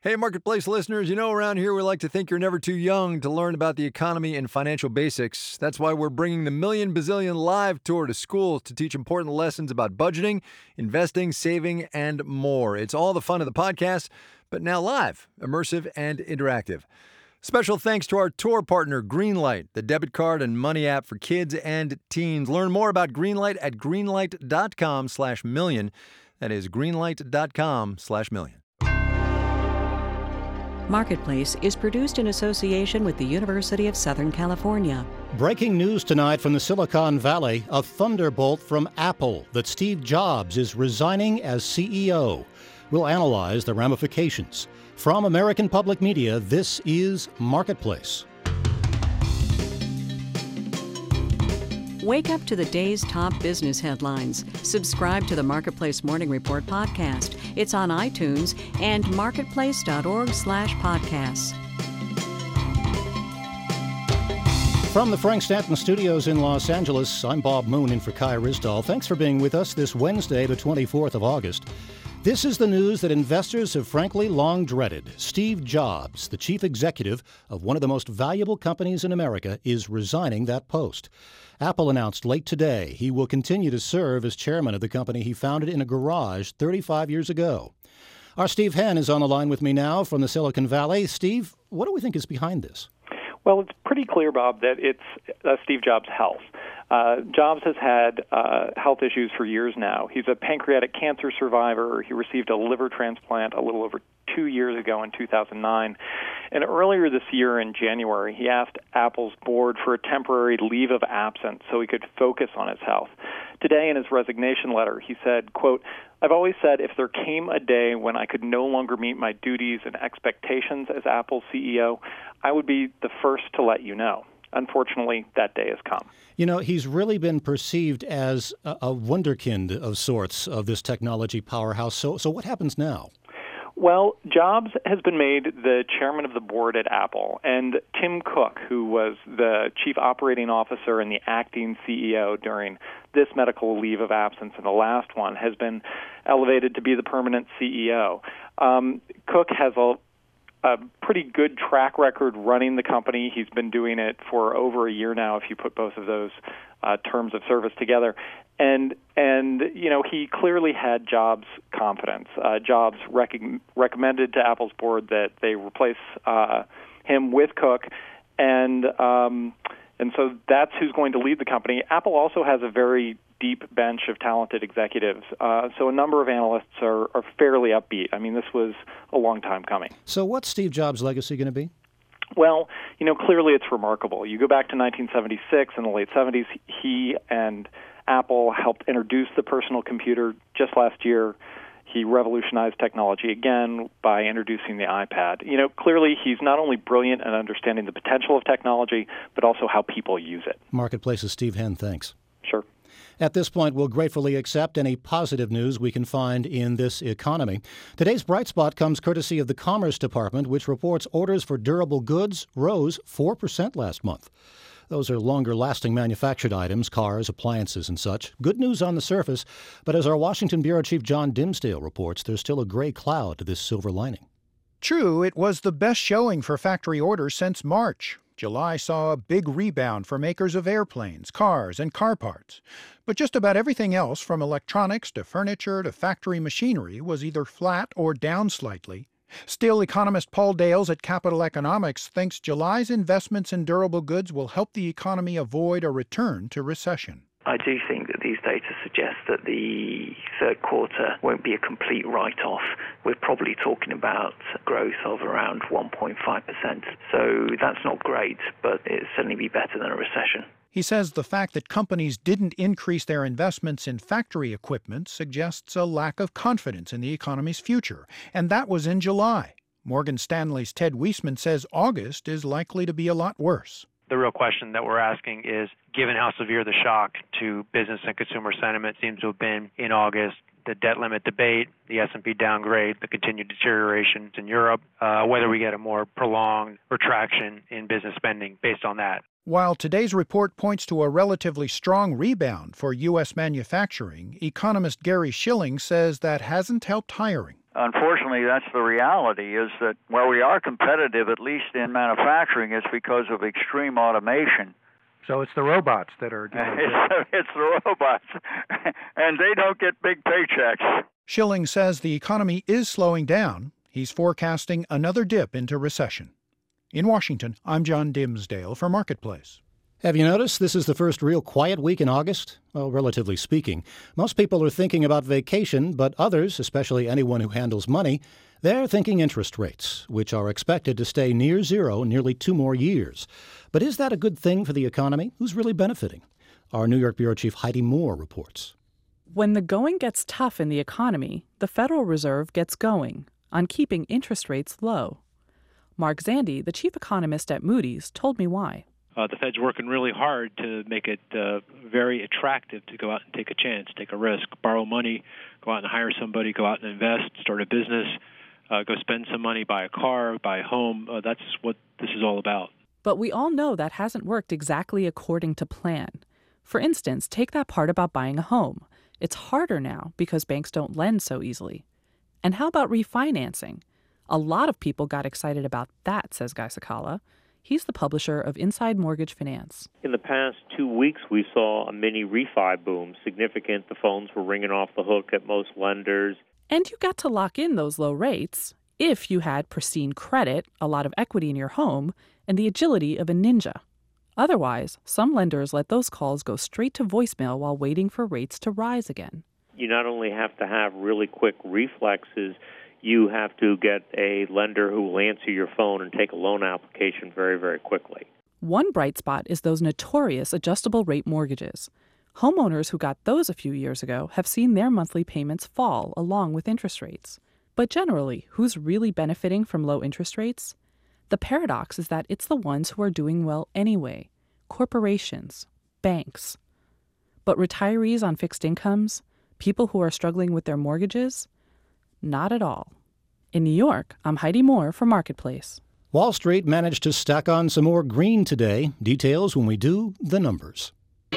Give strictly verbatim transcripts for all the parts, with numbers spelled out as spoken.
Hey, Marketplace listeners, you know, around here we like to think you're never too young to learn about the economy and financial basics. That's why we're bringing the Million Bazillion Live Tour to schools to teach important lessons about budgeting, investing, saving, and more. It's all the fun of the podcast, but now live, immersive, and interactive. Special thanks to our tour partner, Greenlight, the debit card and money app for kids and teens. Learn more about Greenlight at greenlight.com slash million. That is greenlight.com slash million. Marketplace is produced in association with the University of Southern California. Breaking news tonight from the Silicon Valley, a thunderbolt from Apple that Steve Jobs is resigning as C E O. We'll analyze the ramifications. From American Public Media, this is Marketplace. Wake up to the day's top business headlines. Subscribe to the Marketplace Morning Report podcast. It's on iTunes and marketplace.org slash podcasts. From the Frank Stanton Studios in Los Angeles, I'm Bob Moon in for Kai Risdall. Thanks for being with us this Wednesday, the twenty-fourth of August. This is the news that investors have frankly long dreaded. Steve Jobs, the chief executive of one of the most valuable companies in America, is resigning that post. Apple announced late today he will continue to serve as chairman of the company he founded in a garage thirty-five years ago. Our Steve Henn is on the line with me now from the Silicon Valley. Steve, what do we think is behind this? Well, it's pretty clear, Bob, that it's uh, Steve Jobs' health. Uh, Jobs has had uh, health issues for years now. He's a pancreatic cancer survivor. He received a liver transplant a little over two years ago in two thousand nine. And earlier this year in January, he asked Apple's board for a temporary leave of absence so he could focus on his health. Today, in his resignation letter, he said, quote, "I've always said if there came a day when I could no longer meet my duties and expectations as Apple's C E O, I would be the first to let you know. Unfortunately, that day has come." You know, he's really been perceived as a, a wunderkind of sorts of this technology powerhouse. So, so what happens now? Well, Jobs has been made the chairman of the board at Apple, and Tim Cook, who was the chief operating officer and the acting C E O during this medical leave of absence and the last one, has been elevated to be the permanent C E O. Um, Cook has a a pretty good track record running the company. He's been doing it for over a year now, if you put both of those uh, terms of service together. And, and you know, he clearly had Jobs' confidence. Uh, Jobs rec- recommended to Apple's board that they replace uh, him with Cook, and um, and so that's who's going to lead the company. Apple also has a very deep bench of talented executives. Uh, so a number of analysts are, are fairly upbeat. I mean, this was a long time coming. So what's Steve Jobs' legacy going to be? Well, you know, clearly it's remarkable. You go back to nineteen seventy-six, in the late seventies, he and Apple helped introduce the personal computer. Just last year, he revolutionized technology again by introducing the iPad. You know, clearly he's not only brilliant at understanding the potential of technology, but also how people use it. Marketplace's Steve Henn, thanks. Sure. At this point, we'll gratefully accept any positive news we can find in this economy. Today's bright spot comes courtesy of the Commerce Department, which reports orders for durable goods rose four percent last month. Those are longer-lasting manufactured items, cars, appliances, and such. Good news on the surface, but as our Washington Bureau Chief John Dimsdale reports, there's still a gray cloud to this silver lining. True, it was the best showing for factory orders since March. July saw a big rebound for makers of airplanes, cars, and car parts. But just about everything else, from electronics to furniture to factory machinery, was either flat or down slightly. Still, economist Paul Dales at Capital Economics thinks July's investments in durable goods will help the economy avoid a return to recession. I do think that these data suggest that the third quarter won't be a complete write-off. We're probably talking about growth of around one point five percent. So that's not great, but it'll certainly be better than a recession. He says the fact that companies didn't increase their investments in factory equipment suggests a lack of confidence in the economy's future, and that was in July. Morgan Stanley's Ted Weisman says August is likely to be a lot worse. The real question that we're asking is, given how severe the shock to business and consumer sentiment seems to have been in August, the debt limit debate, the S and P downgrade, the continued deterioration in Europe, uh, whether we get a more prolonged retraction in business spending based on that. While today's report points to a relatively strong rebound for U S manufacturing, economist Gary Schilling says that hasn't helped hiring. Unfortunately, that's the reality, is that where we are competitive, at least in manufacturing, it's because of extreme automation. So it's the robots that are doing it. It's, it's the robots, and they don't get big paychecks. Schilling says the economy is slowing down. He's forecasting another dip into recession. In Washington, I'm John Dimsdale for Marketplace. Have you noticed this is the first real quiet week in August? Well, relatively speaking. Most people are thinking about vacation, but others, especially anyone who handles money, they're thinking interest rates, which are expected to stay near zero nearly two more years. But is that a good thing for the economy? Who's really benefiting? Our New York Bureau Chief Heidi Moore reports. When the going gets tough in the economy, the Federal Reserve gets going on keeping interest rates low. Mark Zandi, the chief economist at Moody's, told me why. Uh, the Fed's working really hard to make it uh, very attractive to go out and take a chance, take a risk, borrow money, go out and hire somebody, go out and invest, start a business, uh, go spend some money, buy a car, buy a home. Uh, that's what this is all about. But we all know that hasn't worked exactly according to plan. For instance, take that part about buying a home. It's harder now because banks don't lend so easily. And how about refinancing? A lot of people got excited about that, says Guy Cecala. He's the publisher of Inside Mortgage Finance. In the past two weeks, we saw a mini refi boom. Significant. The phones were ringing off the hook at most lenders. And you got to lock in those low rates if you had pristine credit, a lot of equity in your home, and the agility of a ninja. Otherwise, some lenders let those calls go straight to voicemail while waiting for rates to rise again. You not only have to have really quick reflexes, you have to get a lender who will answer your phone and take a loan application very, very quickly. One bright spot is those notorious adjustable rate mortgages. Homeowners who got those a few years ago have seen their monthly payments fall along with interest rates. But generally, who's really benefiting from low interest rates? The paradox is that it's the ones who are doing well anyway, corporations, banks. But retirees on fixed incomes, people who are struggling with their mortgages, not at all. In New York, I'm Heidi Moore for Marketplace. Wall Street managed to stack on some more green today. Details when we do the numbers.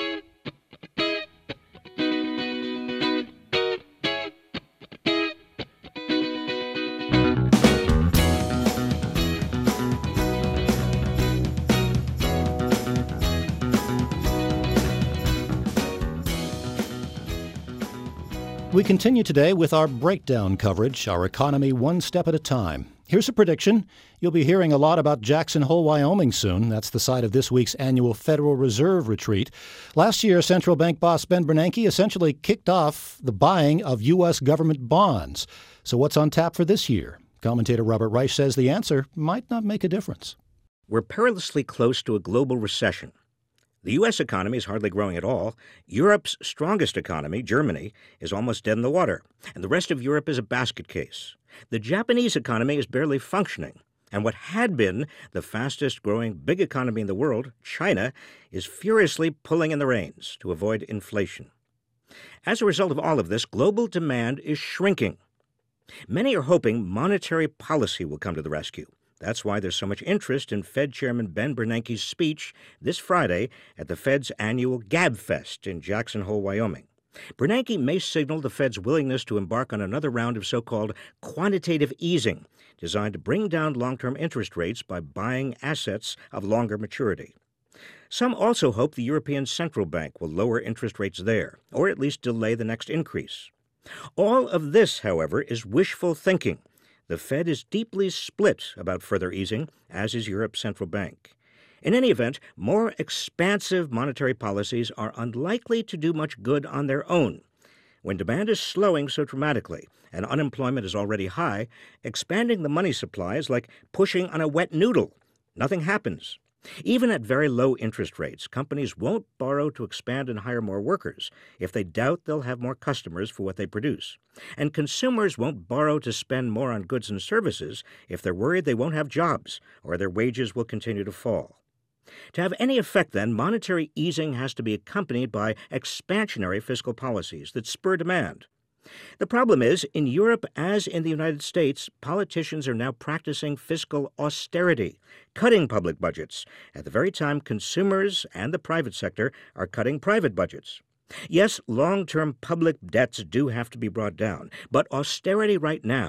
We continue today with our breakdown coverage, our economy one step at a time. Here's a prediction. You'll be hearing a lot about Jackson Hole, Wyoming soon. That's the site of this week's annual Federal Reserve retreat. Last year, central bank boss Ben Bernanke essentially kicked off the buying of U S government bonds. So what's on tap for this year? Commentator Robert Reich says the answer might not make a difference. We're perilously close to a global recession. The U S economy is hardly growing at all. Europe's strongest economy, Germany, is almost dead in the water, and the rest of Europe is a basket case. The Japanese economy is barely functioning, and what had been the fastest-growing big economy in the world, China, is furiously pulling in the reins to avoid inflation. As a result of all of this, global demand is shrinking. Many are hoping monetary policy will come to the rescue. That's why there's so much interest in Fed Chairman Ben Bernanke's speech this Friday at the Fed's annual GabFest in Jackson Hole, Wyoming. Bernanke may signal the Fed's willingness to embark on another round of so-called quantitative easing, designed to bring down long-term interest rates by buying assets of longer maturity. Some also hope the European Central Bank will lower interest rates there, or at least delay the next increase. All of this, however, is wishful thinking. The Fed is deeply split about further easing, as is Europe's central bank. In any event, more expansive monetary policies are unlikely to do much good on their own. When demand is slowing so dramatically and unemployment is already high, expanding the money supply is like pushing on a wet noodle. Nothing happens. Even at very low interest rates, companies won't borrow to expand and hire more workers if they doubt they'll have more customers for what they produce. And consumers won't borrow to spend more on goods and services if they're worried they won't have jobs or their wages will continue to fall. To have any effect, then, monetary easing has to be accompanied by expansionary fiscal policies that spur demand. The problem is, in Europe as in the United States, politicians are now practicing fiscal austerity, cutting public budgets, at the very time consumers and the private sector are cutting private budgets. Yes, long-term public debts do have to be brought down, but austerity right now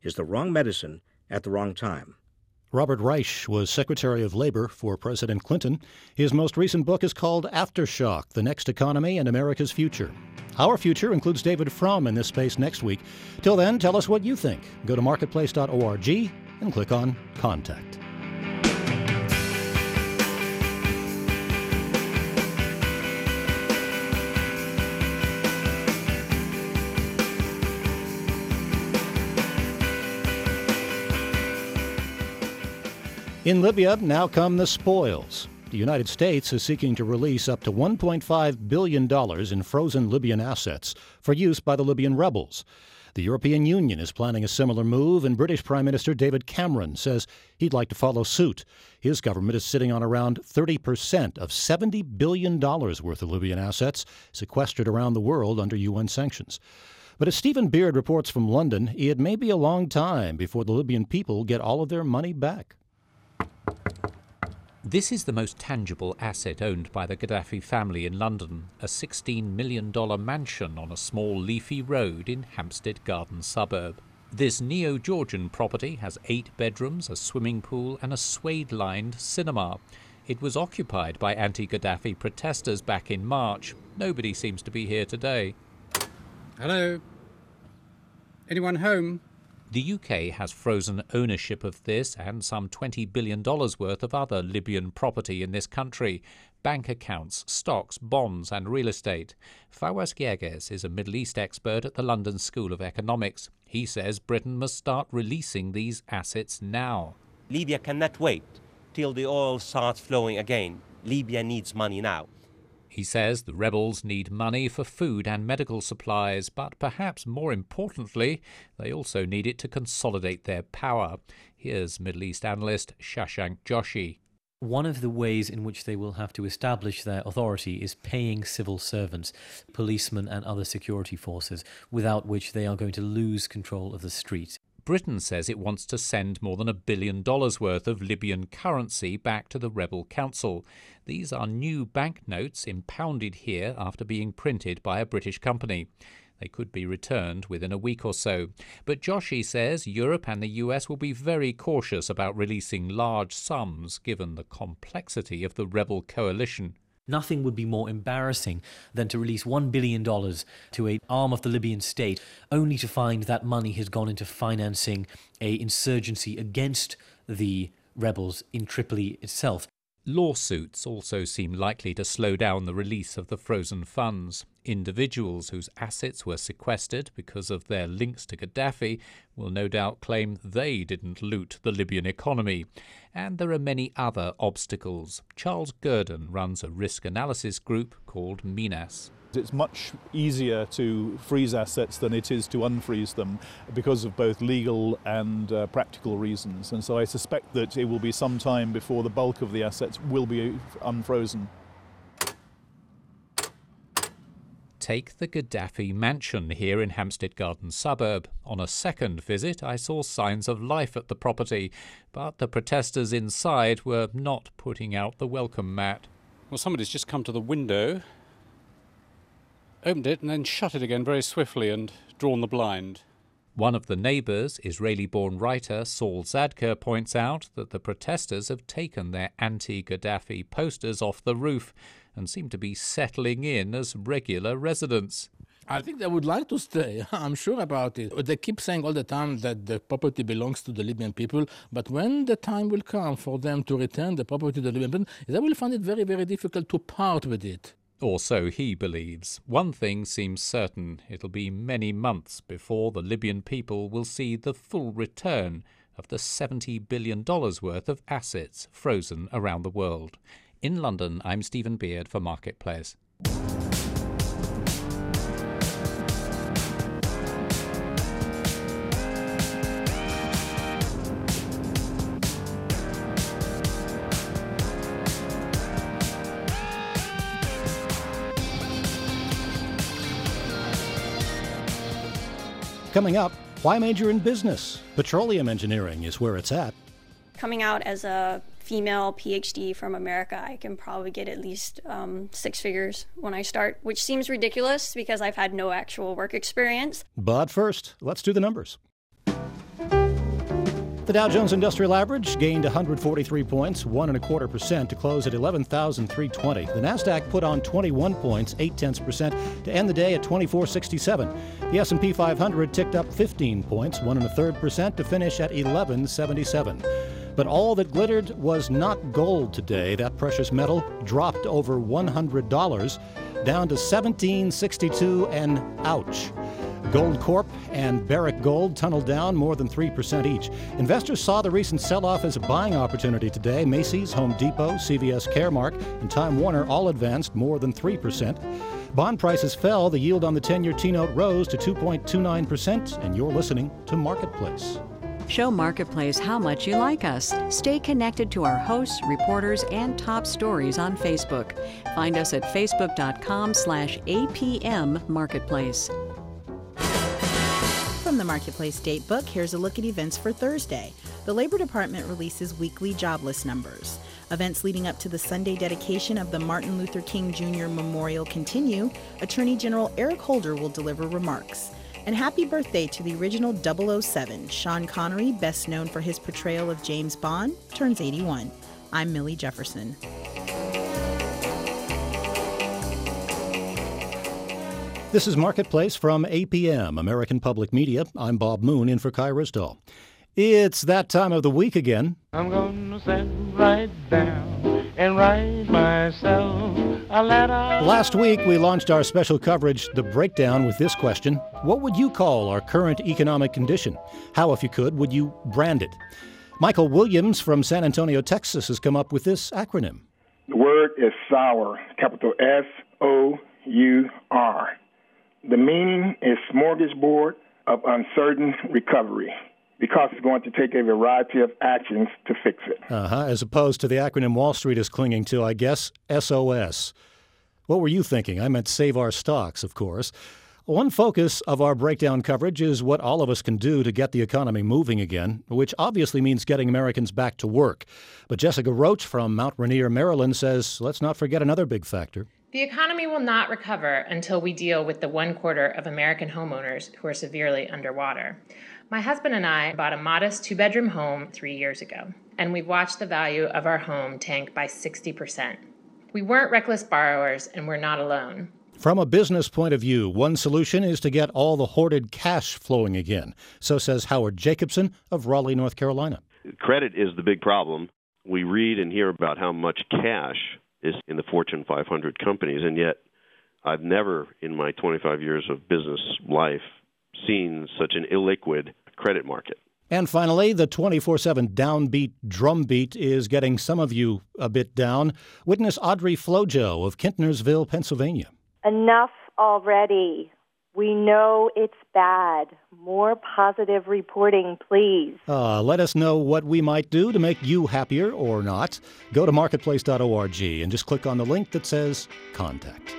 is the wrong medicine at the wrong time. Robert Reich was Secretary of Labor for President Clinton. His most recent book is called Aftershock, The Next Economy and America's Future. Our future includes David Frum in this space next week. Till then, tell us what you think. Go to marketplace dot org and click on Contact. In Libya, now come the spoils. The United States is seeking to release up to one point five billion dollars in frozen Libyan assets for use by the Libyan rebels. The European Union is planning a similar move, and British Prime Minister David Cameron says he'd like to follow suit. His government is sitting on around thirty percent of seventy billion dollars worth of Libyan assets sequestered around the world under U N sanctions. But as Stephen Beard reports from London, it may be a long time before the Libyan people get all of their money back. This is the most tangible asset owned by the Gaddafi family in London, a sixteen million dollars mansion on a small leafy road in Hampstead Garden suburb. This neo-Georgian property has eight bedrooms, a swimming pool and a suede-lined cinema. It was occupied by anti-Gaddafi protesters back in March. Nobody seems to be here today. Hello? Anyone home? The U K has frozen ownership of this and some twenty billion dollars worth of other Libyan property in this country, bank accounts, stocks, bonds and real estate. Fawaz Gerges is a Middle East expert at the London School of Economics. He says Britain must start releasing these assets now. Libya cannot wait till the oil starts flowing again. Libya needs money now. He says the rebels need money for food and medical supplies, but perhaps more importantly, they also need it to consolidate their power. Here's Middle East analyst Shashank Joshi. One of the ways in which they will have to establish their authority is paying civil servants, policemen and other security forces, without which they are going to lose control of the street. Britain says it wants to send more than a billion dollars worth of Libyan currency back to the rebel council. These are new banknotes impounded here after being printed by a British company. They could be returned within a week or so. But Joshi says Europe and the U S will be very cautious about releasing large sums given the complexity of the rebel coalition. Nothing would be more embarrassing than to release one billion dollars to an arm of the Libyan state, only to find that money has gone into financing an insurgency against the rebels in Tripoli itself. Lawsuits also seem likely to slow down the release of the frozen funds. Individuals whose assets were sequestered because of their links to Gaddafi will no doubt claim they didn't loot the Libyan economy. And there are many other obstacles. Charles Gurdon runs a risk analysis group called Minas. It's much easier to freeze assets than it is to unfreeze them because of both legal and uh, practical reasons. And so I suspect that it will be some time before the bulk of the assets will be unfrozen. Take the Gaddafi mansion here in Hampstead Garden suburb. On a second visit, I saw signs of life at the property, but the protesters inside were not putting out the welcome mat. Well, somebody's just come to the window, opened it and then shut it again very swiftly and drawn the blind. One of the neighbours, Israeli-born writer Saul Zadka, points out that the protesters have taken their anti-Gaddafi posters off the roof and seem to be settling in as regular residents. I think they would like to stay. I'm sure about it. They keep saying all the time that the property belongs to the Libyan people, but when the time will come for them to return the property to the Libyan people, they will find it very, very difficult to part with it. Or so he believes. One thing seems certain. It'll be many months before the Libyan people will see the full return of the seventy billion dollars worth of assets frozen around the world. In London, I'm Stephen Beard for Marketplace. Coming up, why major in business? Petroleum engineering is where it's at. Coming out as a female P H D from America, I can probably get at least um, six figures when I start, which seems ridiculous because I've had no actual work experience. But first, let's do the numbers. The Dow Jones Industrial Average gained one hundred forty-three points, one and a quarter percent, to close at eleven thousand three hundred twenty. The Nasdaq put on twenty-one points, eight tenths percent, to end the day at twenty-four sixty-seven. The S and P five hundred ticked up fifteen points, one and a third percent, to finish at eleven seventy-seven. But all that glittered was not gold today. That precious metal dropped over one hundred dollars, down to seventeen sixty-two, and ouch. Goldcorp and Barrick Gold tunneled down more than three percent each. Investors saw the recent sell-off as a buying opportunity today. Macy's, Home Depot, C V S Caremark, and Time Warner all advanced more than three percent. Bond prices fell. The yield on the ten-year T-note rose to two point two nine percent, and you're listening to Marketplace. Show Marketplace how much you like us. Stay connected to our hosts, reporters, and top stories on Facebook. Find us at facebook.com slash APM Marketplace. From the Marketplace Datebook, here's a look at events for Thursday. The Labor Department releases weekly jobless numbers. Events leading up to the Sunday dedication of the Martin Luther King Junior Memorial continue. Attorney General Eric Holder will deliver remarks. And happy birthday to the original double oh seven. Sean Connery, best known for his portrayal of James Bond, turns eighty-one. I'm Millie Jefferson. This is Marketplace from A P M, American Public Media. I'm Bob Moon, in for Kai Risdall. It's that time of the week again. I'm gonna sit right down and write myself a letter. Last week, we launched our special coverage, The Breakdown, with this question. What would you call our current economic condition? How, if you could, would you brand it? Michael Williams from San Antonio, Texas, has come up with this acronym. The word is sour, capital S O U R. The meaning is smorgasbord of uncertain recovery, because it's going to take a variety of actions to fix it. Uh-huh, as opposed to the acronym Wall Street is clinging to, I guess, S O S. What were you thinking? I meant save our stocks, of course. One focus of our breakdown coverage is what all of us can do to get the economy moving again, which obviously means getting Americans back to work. But Jessica Roach from Mount Rainier, Maryland, says let's not forget another big factor. The economy will not recover until we deal with the one quarter of American homeowners who are severely underwater. My husband and I bought a modest two-bedroom home three years ago, and we've watched the value of our home tank by sixty percent. We weren't reckless borrowers, and we're not alone. From a business point of view, one solution is to get all the hoarded cash flowing again. So says Howard Jacobson of Raleigh, North Carolina. Credit is the big problem. We read and hear about how much cash is in the Fortune five hundred companies, and yet I've never in my twenty-five years of business life seen such an illiquid credit market. And finally, the twenty-four seven downbeat drumbeat is getting some of you a bit down. Witness Audrey Flojo of Kintnersville, Pennsylvania. Enough already. We know it's bad. More positive reporting, please. Uh, let us know what we might do to make you happier or not. Go to marketplace dot org and just click on the link that says Contact.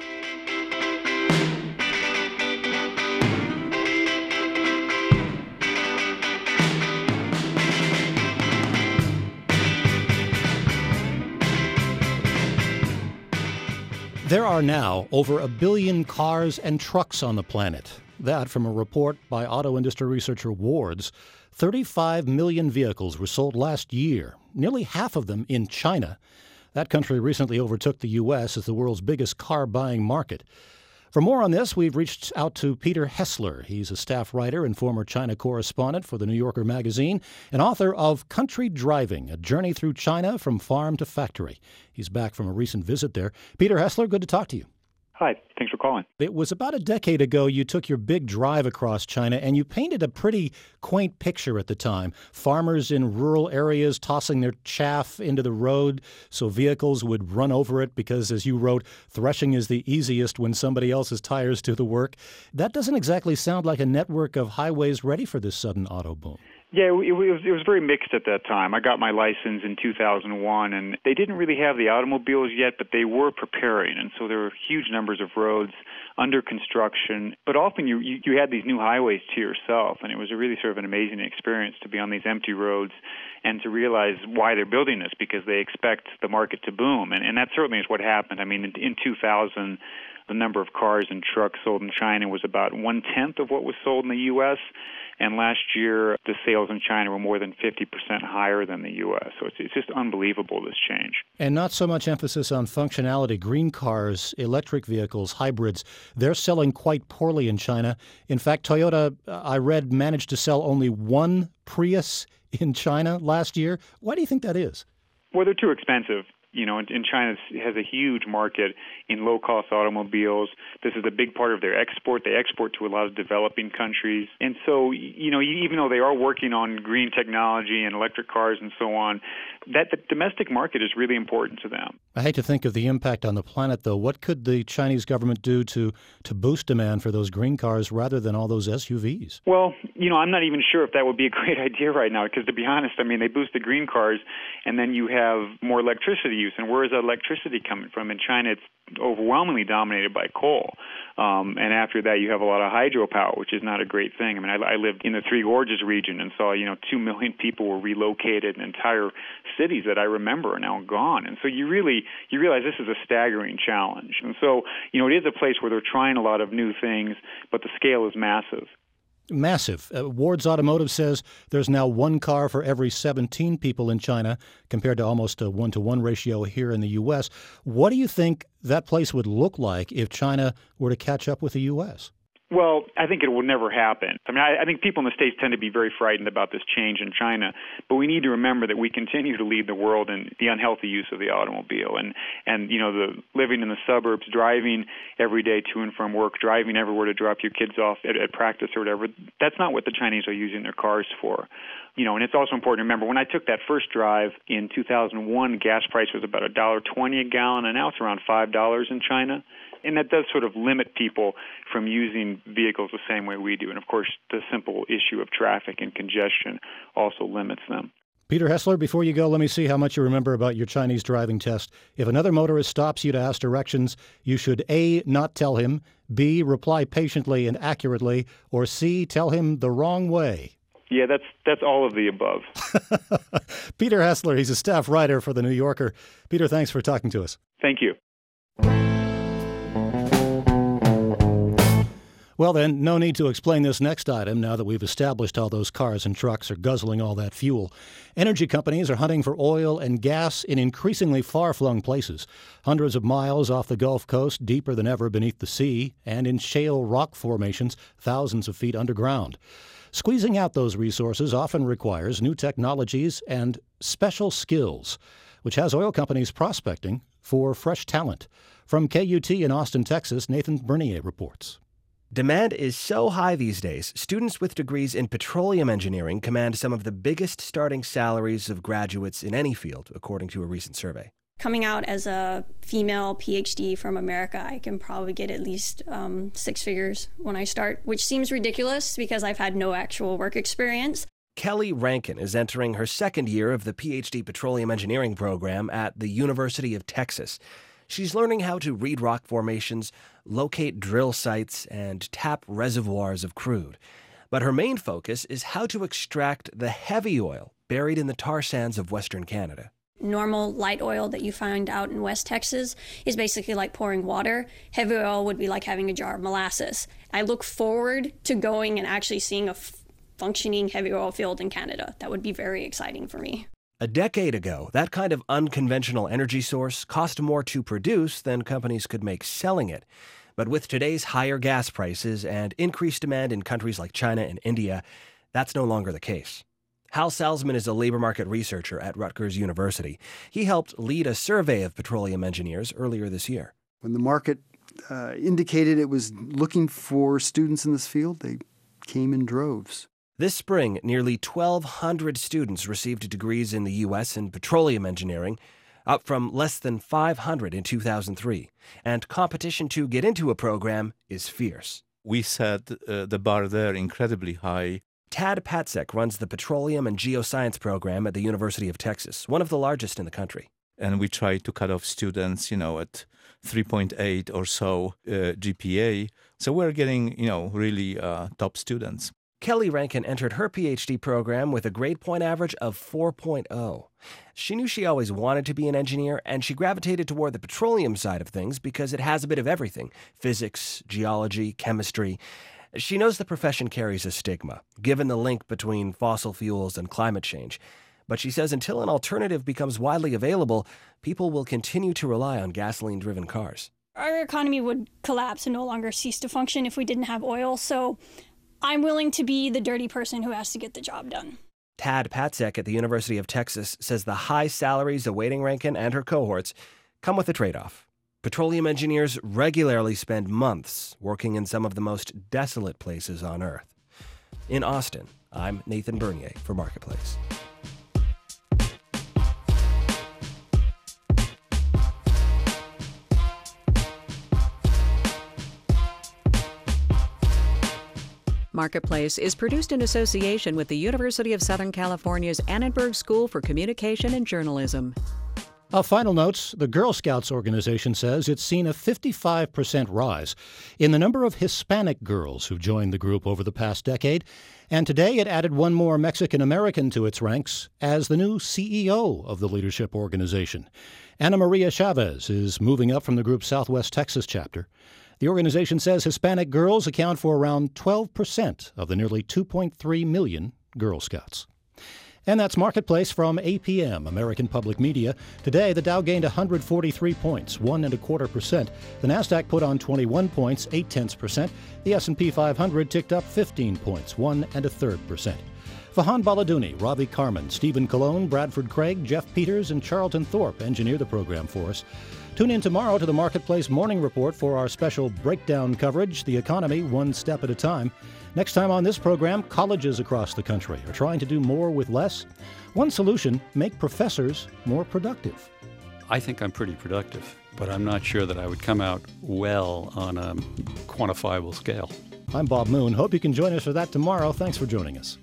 There are now over a billion cars and trucks on the planet. That from a report by auto industry researcher Wards. thirty-five million vehicles were sold last year, nearly half of them in China. That country recently overtook the U S as the world's biggest car-buying market. For more on this, we've reached out to Peter Hessler. He's a staff writer and former China correspondent for the New Yorker magazine and author of Country Driving, A Journey Through China from Farm to Factory. He's back from a recent visit there. Peter Hessler, good to talk to you. Hi, thanks for calling. It was about a decade ago you took your big drive across China, and you painted a pretty quaint picture at the time. Farmers in rural areas tossing their chaff into the road so vehicles would run over it because, as you wrote, threshing is the easiest when somebody else's tires do the work. That doesn't exactly sound like a network of highways ready for this sudden auto boom. Yeah, it was, it was very mixed at that time. I got my license in two thousand one, and they didn't really have the automobiles yet, but they were preparing, and so there were huge numbers of roads under construction. But often you, you, you had these new highways to yourself, and it was a really sort of an amazing experience to be on these empty roads and to realize why they're building this, because they expect the market to boom, and, and that certainly is what happened. I mean, in, in two thousand, the number of cars and trucks sold in China was about one-tenth of what was sold in the U S, and last year the sales in China were more than fifty percent higher than the U S. So it's, it's just unbelievable, this change. And not so much emphasis on functionality. Green cars, electric vehicles, hybrids, they're selling quite poorly in China. In fact, Toyota, I read, managed to sell only one Prius in China last year. Why do you think that is? Well, they're too expensive. You know, and, and China has a huge market in low-cost automobiles. This is a big part of their export. They export to a lot of developing countries. And so, you know, even though they are working on green technology and electric cars and so on, that the domestic market is really important to them. I hate to think of the impact on the planet, though. What could the Chinese government do to, to boost demand for those green cars rather than all those S U Vs? Well, you know, I'm not even sure if that would be a great idea right now, because to be honest, I mean, they boost the green cars, and then you have more electricity use. And where is that electricity coming from? In China, it's overwhelmingly dominated by coal. Um, and after that, you have a lot of hydropower, which is not a great thing. I mean, I, I lived in the Three Gorges region and saw, you know, two million people were relocated, and entire cities that I remember are now gone. And so you really, you realize this is a staggering challenge. And so, you know, it is a place where they're trying a lot of new things, but the scale is massive. Massive. Uh, Ward's Automotive says there's now one car for every seventeen people in China, compared to almost a one-to-one ratio here in the U S. What do you think that place would look like if China were to catch up with the U S? Well, I think it will never happen. I mean, I, I think people in the States tend to be very frightened about this change in China, but we need to remember that we continue to lead the world in the unhealthy use of the automobile. And, and you know, the living in the suburbs, driving every day to and from work, driving everywhere to drop your kids off at, at practice or whatever, that's not what the Chinese are using their cars for. You know, and it's also important to remember, when I took that first drive in two thousand one, gas price was about one dollar twenty a gallon, and now it's around five dollars in China. And that does sort of limit people from using vehicles the same way we do. And, of course, the simple issue of traffic and congestion also limits them. Peter Hessler, before you go, let me see how much you remember about your Chinese driving test. If another motorist stops you to ask directions, you should A, not tell him, B, reply patiently and accurately, or C, tell him the wrong way. Yeah, that's that's all of the above. Peter Hessler, he's a staff writer for The New Yorker. Peter, thanks for talking to us. Thank you. Well, then, no need to explain this next item now that we've established how those cars and trucks are guzzling all that fuel. Energy companies are hunting for oil and gas in increasingly far-flung places, hundreds of miles off the Gulf Coast, deeper than ever beneath the sea, and in shale rock formations thousands of feet underground. Squeezing out those resources often requires new technologies and special skills, which has oil companies prospecting for fresh talent. From K U T in Austin, Texas, Nathan Bernier reports. Demand is so high these days, students with degrees in petroleum engineering command some of the biggest starting salaries of graduates in any field, according to a recent survey. Coming out as a female P H D from America, I can probably get at least um, six figures when I start, which seems ridiculous because I've had no actual work experience. Kelly Rankin is entering her second year of the P H D petroleum engineering program at the University of Texas. She's learning how to read rock formations, locate drill sites, and tap reservoirs of crude. But her main focus is how to extract the heavy oil buried in the tar sands of Western Canada. Normal light oil that you find out in West Texas is basically like pouring water. Heavy oil would be like having a jar of molasses. I look forward to going and actually seeing a f- functioning heavy oil field in Canada. That would be very exciting for me. A decade ago, that kind of unconventional energy source cost more to produce than companies could make selling it. But with today's higher gas prices and increased demand in countries like China and India, that's no longer the case. Hal Salzman is a labor market researcher at Rutgers University. He helped lead a survey of petroleum engineers earlier this year. When the market uh, indicated it was looking for students in this field, they came in droves. This spring, nearly twelve hundred students received degrees in the U S in petroleum engineering, up from less than five hundred in two thousand three. And competition to get into a program is fierce. We set uh, the bar there incredibly high. Tad Patzek runs the Petroleum and Geoscience program at the University of Texas, one of the largest in the country. And we try to cut off students, you know, at three point eight or so uh, G P A. So we're getting, you know, really uh, top students. Kelly Rankin entered her P H D program with a grade point average of four point oh. She knew she always wanted to be an engineer, and she gravitated toward the petroleum side of things because it has a bit of everything: physics, geology, chemistry. She knows the profession carries a stigma, given the link between fossil fuels and climate change. But she says until an alternative becomes widely available, people will continue to rely on gasoline-driven cars. Our economy would collapse and no longer cease to function if we didn't have oil, so I'm willing to be the dirty person who has to get the job done. Tad Patzek at the University of Texas says the high salaries awaiting Rankin and her cohorts come with a trade-off. Petroleum engineers regularly spend months working in some of the most desolate places on Earth. In Austin, I'm Nathan Bernier for Marketplace. Marketplace is produced in association with the University of Southern California's Annenberg School for Communication and Journalism. Uh, final notes, the Girl Scouts organization says it's seen a fifty-five percent rise in the number of Hispanic girls who've joined the group over the past decade. And today it added one more Mexican-American to its ranks as the new C E O of the leadership organization. Ana Maria Chavez is moving up from the group's Southwest Texas chapter. The organization says Hispanic girls account for around twelve percent of the nearly two point three million Girl Scouts. And that's Marketplace from A P M, American Public Media. Today, the Dow gained one hundred forty-three points, one and a quarter percent. The Nasdaq put on twenty-one points, eight tenths percent. The S and P five hundred ticked up fifteen points, one and a third percent. Vahan Baladouni, Ravi Carmen, Stephen Colon, Bradford Craig, Jeff Peters, and Charlton Thorpe engineer the program for us. Tune in tomorrow to the Marketplace Morning Report for our special breakdown coverage, The Economy One Step at a Time. Next time on this program, colleges across the country are trying to do more with less. One solution, make professors more productive. I think I'm pretty productive, but I'm not sure that I would come out well on a quantifiable scale. I'm Bob Moon. Hope you can join us for that tomorrow. Thanks for joining us.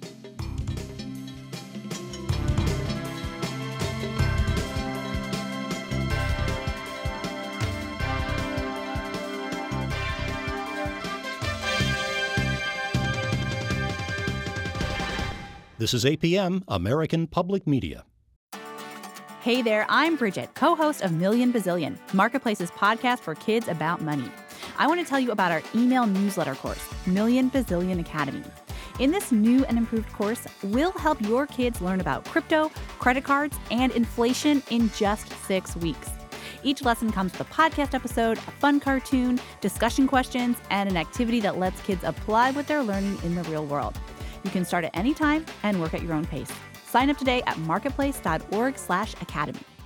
This is A P M, American Public Media. Hey there, I'm Bridget, co-host of Million Bazillion, Marketplace's podcast for kids about money. I want to tell you about our email newsletter course, Million Bazillion Academy. In this new and improved course, we'll help your kids learn about crypto, credit cards, and inflation in just six weeks. Each lesson comes with a podcast episode, a fun cartoon, discussion questions, and an activity that lets kids apply what they're learning in the real world. You can start at any time and work at your own pace. Sign up today at marketplace dot org slash academy.